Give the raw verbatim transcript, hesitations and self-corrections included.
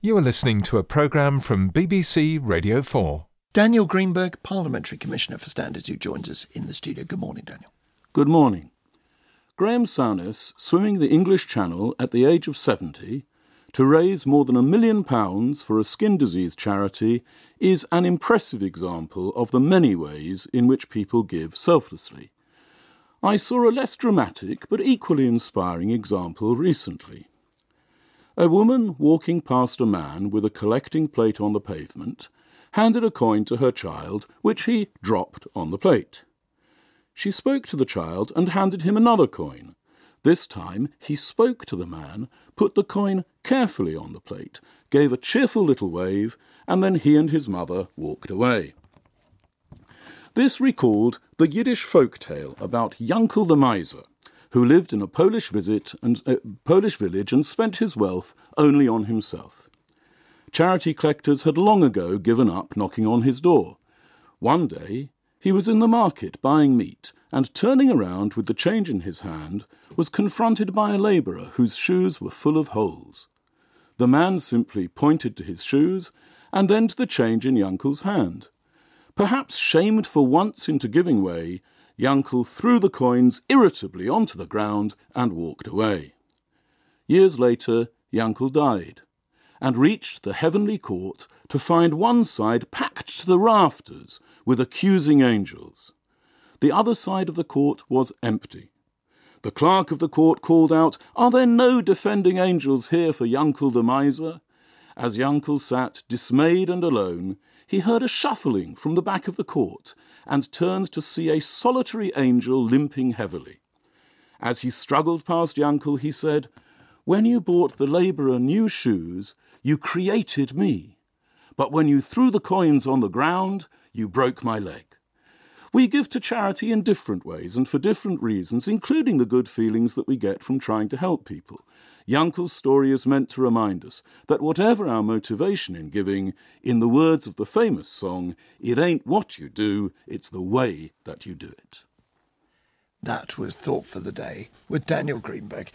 You are listening to a programme from B B C Radio four. Daniel Greenberg, Parliamentary Commissioner for Standards, who joins us in the studio. Good morning, Daniel. Good morning. Graham Souness, swimming the English Channel at the age of seventy to raise more than a million pounds for a skin disease charity, is an impressive example of the many ways in which people give selflessly. I saw a less dramatic but equally inspiring example recently. A woman walking past a man with a collecting plate on the pavement handed a coin to her child, which he dropped on the plate. She spoke to the child and handed him another coin. This time he spoke to the man, put the coin carefully on the plate, gave a cheerful little wave, and then he and his mother walked away. This recalled the Yiddish folk tale about Yankel the miser, who lived in a Polish visit and uh, Polish village and spent his wealth only on himself. Charity collectors had long ago given up knocking on his door. One day he was in the market buying meat, and turning around with the change in his hand, was confronted by a labourer whose shoes were full of holes. The man simply pointed to his shoes, and then to the change in Yankel's hand. Perhaps shamed for once into giving way, Yankel threw the coins irritably onto the ground and walked away. Years later, Yankel died, and reached the heavenly court to find one side packed to the rafters with accusing angels. The other side of the court was empty. The clerk of the court called out, "Are there no defending angels here for Yankel the miser?" As Yankel sat dismayed and alone, he heard a shuffling from the back of the court and turned to see a solitary angel limping heavily. As he struggled past Yankel, he said, "When you bought the labourer new shoes, you created me. But when you threw the coins on the ground, you broke my leg." We give to charity in different ways and for different reasons, including the good feelings that we get from trying to help people. Yankel's story is meant to remind us that whatever our motivation in giving, in the words of the famous song, it ain't what you do, it's the way that you do it. That was Thought for the Day with Daniel Greenberg.